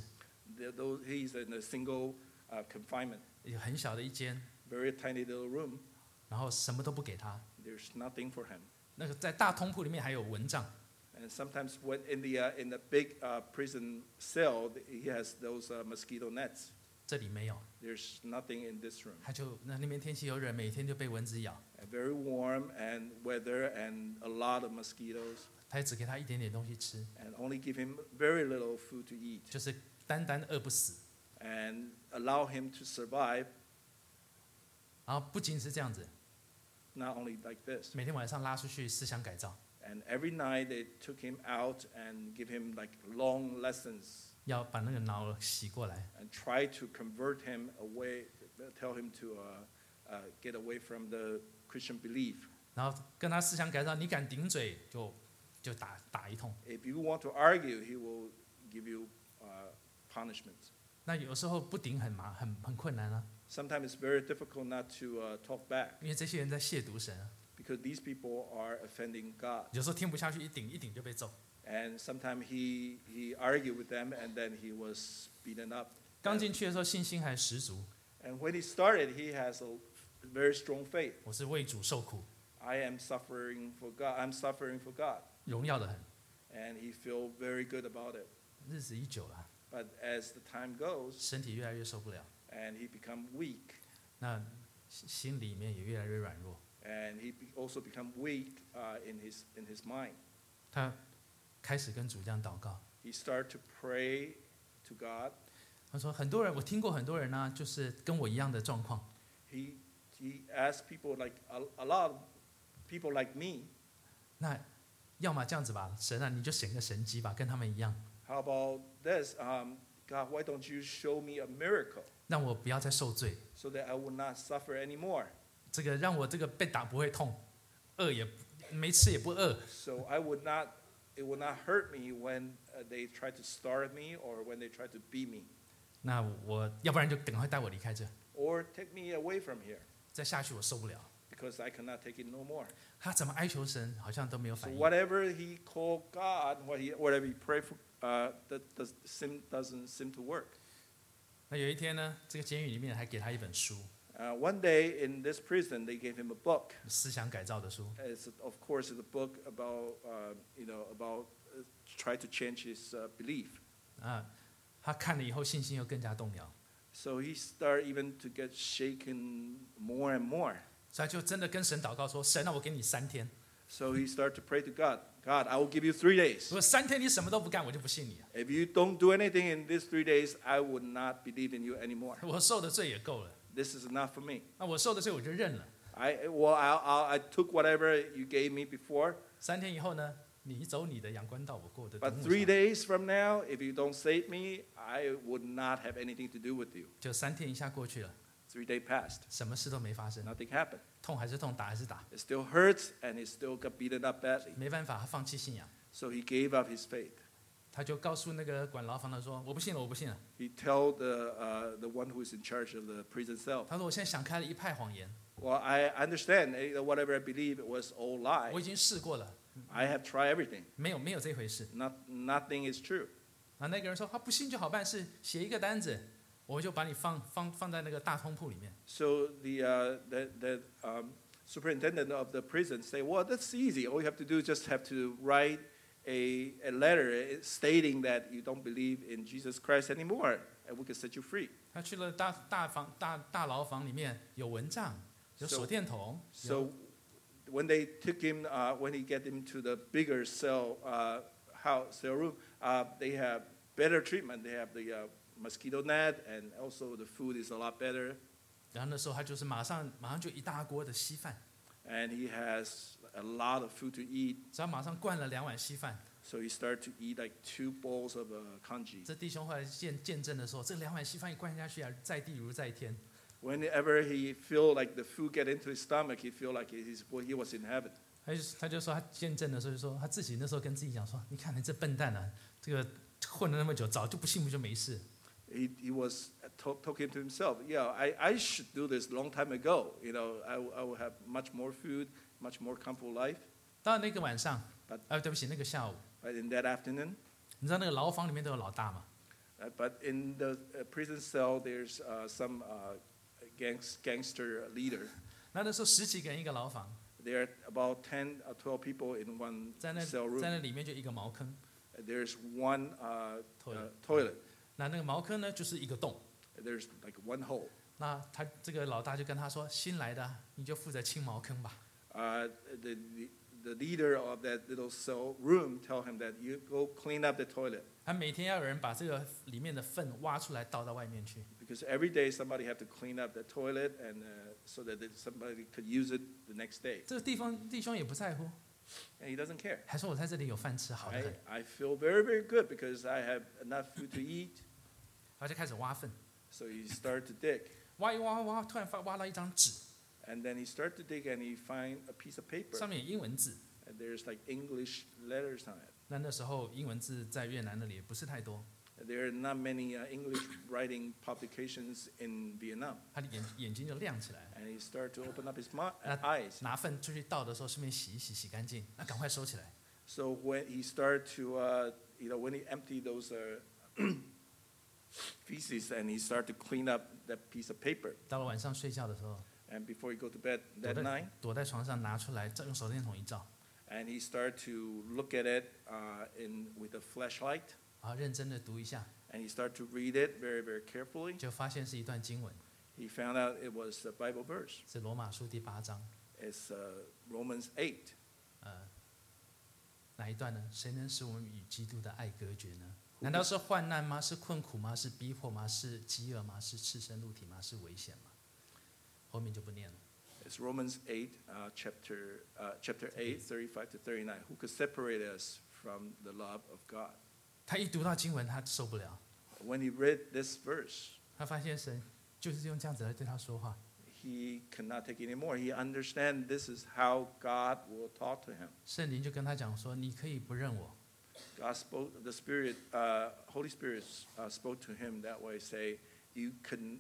He's in a single confinement, 有很小的一间， very tiny little room. 然后什么都不给他。 There's nothing for him. 那个在大通铺里面还有蚊帐， And sometimes when in the big prison cell, he has those mosquito nets. 这里没有， There's nothing in this room. 他就那边天气又热，每天就被蚊子咬， And very warm and weather and a lot of mosquitoes. 他也只给他一点点东西吃， And only give him very little food to eat. 就是单饿不死。 And allow him to survive. 然后不仅是这样子， Not only like this. 每天晚上拉出去思想改造， And every night they took him out and give him like long lessons 要把那个脑洗过来。 and try to convert him away, tell him to get away from the Christian belief. 然后跟他思想改造，你敢顶嘴就打一通。 If you want to argue, he will give you punishment. 那有时候不顶很困难啊， Sometimes it's very difficult not to talk back 因为这些人在亵渎神啊， because these people are offending God. 有时候听不下去，一顶就被揍。 And sometimes he argued with them and then he was beaten up. 刚进去的时候信心还十足， And when he started, he has a very strong faith. 我是为主受苦， I am suffering for God. I'm suffering for God. 荣耀的很。 And he feel very good about it. 日子一久了， But as the time goes 身体越来越受不了， and he become weak 那心里面也越来越软弱。 and he also become weak in his mind. 他开始跟主这样祷告。 He started to pray to God. 他说很多人，我听过很多人呢，就是跟我一样的状况。 He asked people like a lot of people like me. 那要么这样子吧，神啊，你就显个神迹吧，跟他们一样。 How about this? God, why don't you show me a miracle 让我不要再受罪， so that I will not suffer anymore? 这个让我这个被打不会痛，饿也没吃也不饿。 So I would not, it would not hurt me when they try to starve me or when they try to beat me 那我要不然就赶快带我离开这， or take me away from here 再下去我受不了。 because I cannot take it no more. 他怎么哀求神，好像都没有 So 反应。 whatever he called God, whatever he prayed for, that doesn't seem to work. 那有一天呢，这个监狱里面还给他一本书， One day in this prison, they gave him a book. 思想改造的书。 It's, of course, it's a book about, about try to change his belief. 啊，他看了以后信心又更加动摇， So he started even to get shaken more and more. 所以他就真的跟神祷告说：“神啊，我给你3天， So he started to pray to God. God, I will give you 3 days. 如果3天你什么都不干，我就不信你了。 If you don't do anything in these 3 days, I would not believe in you anymore. 我受的罪也够了， This is enough for me. 那我受的罪我就认了。 I took whatever you gave me before, 3天以后呢，你走你的阳关道，我过我的独 but 木 3 桥。 days from now, if you don't save me, I would not have anything to do with you. 就3天一下过去了， 3 days passed. 什么事都没发生， Nothing happened. 痛还是痛，打还是打， It still hurts, and he still got beaten up badly. 没办法，他放弃信仰， So he gave up his faith. 他就告诉那个管牢房的说：“我不信了，我不信了。 He told the one who is in charge of the prison cell, 他说：“我现在想开了，一派谎言， well, I understand whatever I believe it was all 我已 lie. 经试过了， I have tried everything. 没有这回事。” Nothing is true. 啊，那个人说他不信就好办事，写一个单子，我就把你放在那个大通铺里面。 So the superintendent of the prison say, well, that's easy. All you have to do is just have to write a letter stating that you don't believe in Jesus Christ anymore, and we can set you free. 他去了大牢房里面，有蚊帐，有 So- 手电筒， So when they took him, when he get him to the bigger cell room, they have better treatment. They have the mosquito net, and also the food is a lot better. 然后那时候他就是马上就一大锅的稀饭， And he has a lot of food to eat. 所以他马上灌了2碗稀饭。 So he started to eat like 2 bowls of congee. 这弟兄后来见证的时候，这2碗稀饭一灌下去啊，在地如在天。 Whenever he feel like the food get into his stomach, he feel like he was in heaven. 他就说他见证的时候就说他自己那时候跟自己讲说：“你看你这笨蛋啊，这个混了那么久，早就不信不就没事。” He was talking to himself, yeah, I should do this long time ago. I will have much more food, much more comfortable life. 到了那个晚上 But-， 对不起，那个下午， But in that afternoon, 你知道那个牢房里面都有老大嘛？ but in the prison cell, there's some gangster leader. 那时候10几个人一个牢房， There are about 10 or 12 people in one 在那 cell 在 room. 那里面就一个茅坑， There's one Toilet. toilet. 那个茅坑呢就是一个洞。 There's like one hole. 那他这个老大就跟他说：“新来的你就负责清茅坑吧。 The leader of that little cell room tell him that you go clean up the toilet. ” 他每天要有人把这个里面的粪挖出来倒到外面去。 Because every day somebody have to clean up the toilet and so that somebody could use it the next day. 这个弟兄也不在乎， And he doesn't care. 还说我在这里有饭吃，好得很。 I feel very, very good because I have enough food to eat. 他就开始挖粪， So he started to dig. 挖一挖，突然挖到一张纸， And then he started to dig and he find a piece of paper. 上面有英文字。 And there's like English letters on it. 那时候英文字在越南那里也不是太多， There are not many English writing publications in Vietnam. 他的眼睛就亮起来了。 And he started to open up his Uh, eyes. 拿粪出去倒的时候，顺便洗干净，那赶快收起来。 So when he started to, when he emptied those feces and he started to clean up that piece of paper. 到了晚上睡觉的时候， And before he go to bed 躲 that 在 night, 躲在床上拿出来，用手电筒一照， and he started to look at it with a flashlight, 然后认真的读一下， and he started to read it very, very carefully. 就发现是一段经文， He found out it was a Bible verse. 是罗马书第8章。 It's Romans 8. 哪一段呢？谁能使我们与基督的爱隔绝呢？难道是患难吗？是困苦吗？是逼迫吗？是饥饿吗？是赤身露体吗？是危险吗？后面就不念了。 It's Romans 8, chapter 8, 35 to 39. Who could separate us from the love of God? 他一读到经文，他受不了， When he read this verse, 他发现神就是用这样子来对他说话。 he cannot take it anymore. He understands this is how God will talk to him. 圣灵就跟他讲说：“你可以不认我， God spoke, the Spirit, Holy Spirit spoke to him that way, say, you could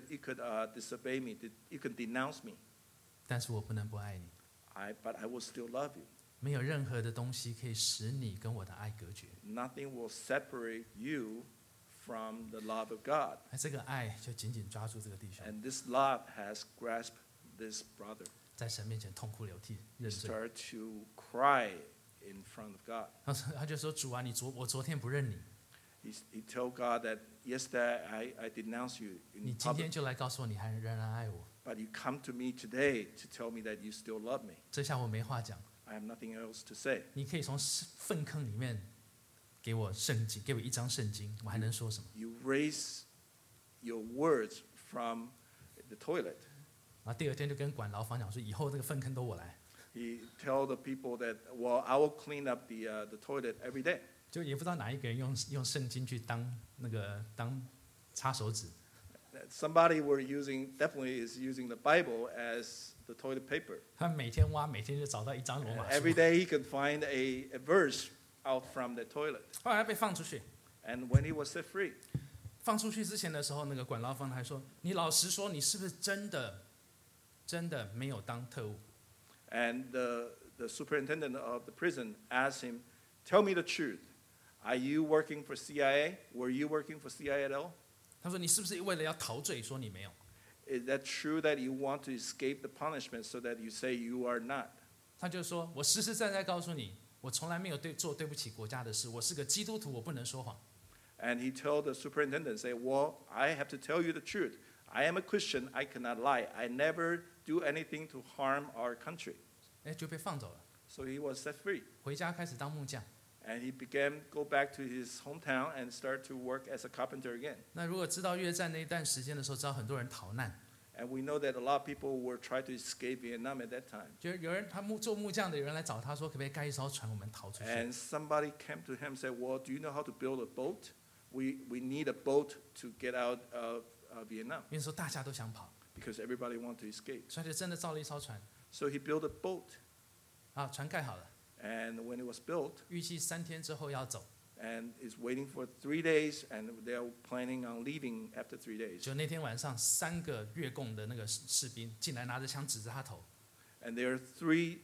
disobey me, you could denounce me, 但是我不能不爱你。 but I will still love you. 没有任何的东西可以使你跟我的爱隔绝。 Nothing will separate you from the love of God. 而这个爱就紧紧抓住这个弟兄， And this love has grasped this brother. 在神面前痛哭流涕认 He 罪。 started to cry in front of God. 他就说：“主啊，我昨天不认你， He told God that, yes, that I denounce you 你 in 今 public, 天就来告诉我你还仍然爱我。 but you come to me today to tell me that you still love me. 这下我没话讲， I have nothing else to say. 你可以从粪坑里面给我圣经，给我一张圣经，我还能说什么？ You raise your words from the toilet. 然后第二天就跟管牢房讲说，以后这个粪坑都我来， He tell the people that, well, I will clean up the toilet every day. 就也不知道哪一个人用圣经去当擦手指。 Somebody definitely is using the Bible as the toilet paper. 他每天挖，每天就找到一张罗马 Every 书， day he could find a verse out from the toilet. 后来被放出去。 And when he was set free, 放出去之前的时候，那个管牢房还说：“你老实说，你是不是真的没有当特务？” and the superintendent of the prison asked him, tell me the truth. Are you working for CIA? Were you working for CIA at all? 他说：“你是不是为了要逃罪，说你没有 Is that true that you want to escape the punishment so that you say you are not?？” 他就说：“我实实在在告诉你，我从来没有做对不起国家的事。我是个基督徒，我不能说谎。 And he told the superintendent, say, well, I have to tell you the truth. I am a Christian. I cannot lie. I never do anything to harm our country. ” 哎，就被放走了， So he was set free. 回家开始当木匠。 And he go back to his hometown and start to work as a carpenter again. 那如果知道越战那一段时间的时候，知道很多人逃难， And we know that a lot of people were trying to escape Vietnam at that time. 就有人做木匠的有人来找他说，可不可以盖一艘船，我们逃出去？ And somebody came to him and said, well, do you know how to build a boat? We need a boat to get out of Vietnam 因为说大家都想跑， because everybody wants to escape. 所以他就真的造了一艘船。 So he built a boat. 啊，船盖好了， And when it was built, 预计3天之后要走。 and is waiting for 3 days, and they're planning on leaving after 3 days. 就那天晚上，3个越共的那个士兵进来，拿着枪指着他头。 And there are 3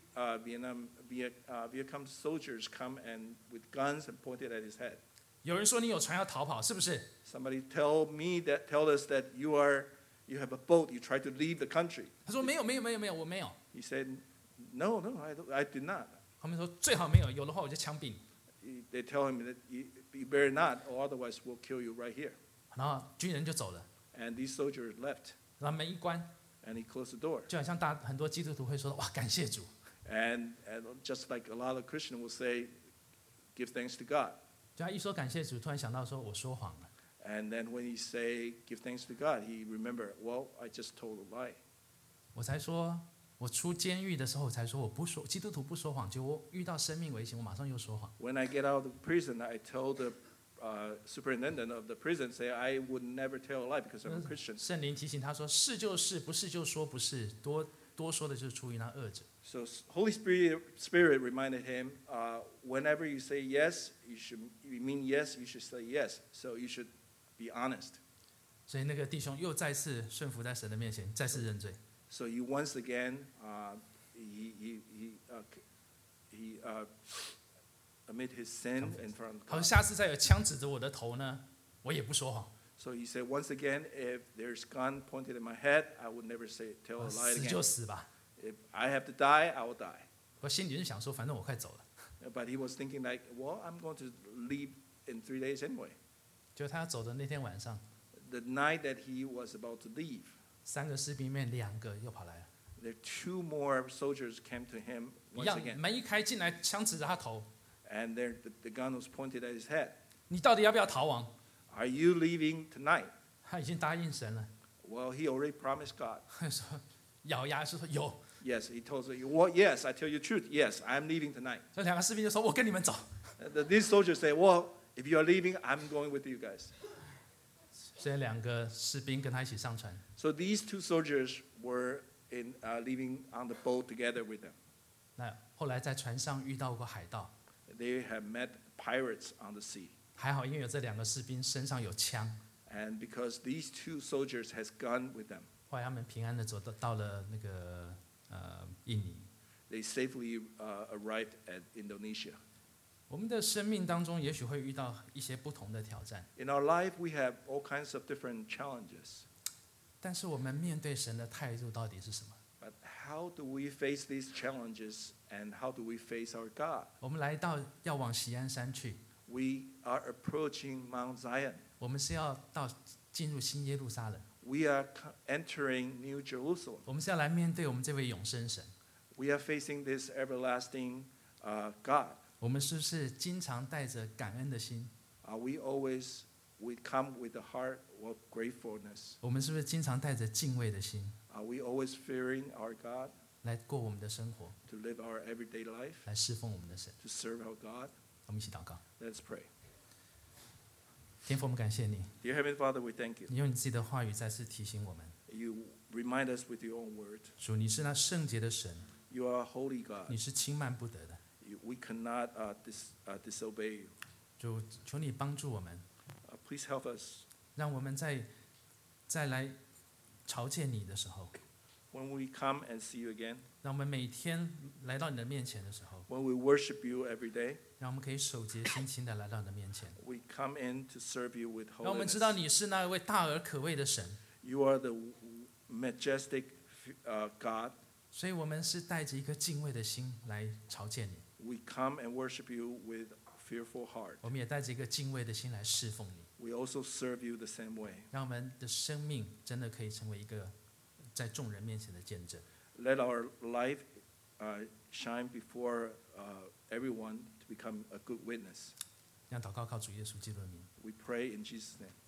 Vietnam soldiers come and with guns and pointed at his head. 有人说你有船要逃跑，是不是？ Somebody tell us that you have a boat, you try to leave the country. 他说没有，我没有。 He said, no, I did not. 他们说最好没有，有的话我就枪毙你。 They tell him that you better not, or otherwise we'll kill you right here. 然后军人就走了， And these soldiers left, 然后门一关， and he closed the door. 就好像很多基督徒会说：“哇，感谢主。 And just like a lot of Christians will say, give thanks to God. ” 就他一说感谢主，突然想到说我说谎了。 And then when he say, give thanks to God, he remembered, well, I just told a lie. 我才说，我出监狱的时候，我才说我不说基督徒不说谎。就我遇到生命危险，我马上又说谎。 When I get out of prison, I told the superintendent of the prison, say, I would never tell a lie because I'm a Christian. 圣灵提醒他说：“是就是，不是就说不是。多说的就是出于那恶者。” So Holy Spirit reminded him, whenever you say yes, you mean yes, you should say yes. So you should be honest. 所以那个弟兄又再次顺服在神的面前，再次认罪。 So he once again, he admit his sin in front of 好， God. 下次再有枪指着我的头呢，我也不说谎。 So he said, once again, if there's gun pointed at my head, I would never tell a lie 死就 again. 死吧。 If I have to die, I will die. 我心里就想说，反正我快走了。 But he was thinking like, well, I'm going to leave in 3 days anyway. 就他要走的那天晚上， The night that he was about to leave, 3个士兵里面2个又跑来了， there 2 more soldiers came to him 一 once 样 again. 门一开进来，枪指着他头。 And the gun was pointed at his head. 你到底要不要逃亡？ Are you leaving tonight? 他已经答应神了， Well, he already promised God. 说咬牙是说有。 Yes, he told them, well, yes, I tell you the truth. Yes, I'm leaving tonight. 这2个士兵就说：“我跟你们走。 These soldiers say, well, If you are leaving, I'm going with you guys. 所以2个士兵跟他一起上船。 So these 2 soldiers were leaving on the boat together with them. 那后来在船上遇到过海盗， They have met pirates on the sea. 还好因为有这2个士兵身上有枪， And because these 2 soldiers has gun with them, 后来他们平安的走到了那个印尼。 they safely arrived at Indonesia. 我们的生命当中也许会遇到一些不同的挑战， In our life, we have all kinds of different challenges. 但是我们面对神的态度到底是什么？ But how do we face these challenges and how do we face our God? 我们来到要往锡安山去， We are approaching Mount Zion. 我们是要进入新耶路撒冷， We are entering New Jerusalem. 我们是要来面对我们这位永生神。 We are facing this everlasting God. 我们是不是经常带着感恩的心？ We come with a heart of gratefulness. 我们是不是经常带着敬畏的心 Are we always fearing our God 来过我们的生活， to live our everyday life, 来侍奉我们的神？ to serve our God? 我们一起祷告。 Let's pray. 天父，我们感谢你， Dear Heavenly Father, we thank you. 你用你自己的话语再次提醒我们， You remind us with your own word. 主你是那圣洁的神， You are a holy God. 你是轻慢不得的。 We cannot disobey you. 主，求你帮助我们， Please help us 让我们再来朝见你的时候， when we come and see you again, 让我们每天来到你的面前的时候， when we worship you every day. 让我们可以手洁心清的来到你的面前， We come in to serve you with 让我们知道 holiness. 你是那位大而可畏的神， You are the majestic God. 所以我们是带着一颗敬畏的心来朝见你， We come and worship you with fearful heart. 我们也带着一个敬畏的心来侍奉你， We also serve you the same way. 让我们的生命真的可以成为一个在众人面前的见证。 Let our life shine before everyone to become a good witness. 让祷告靠主耶稣基督的名。 We pray in Jesus' name.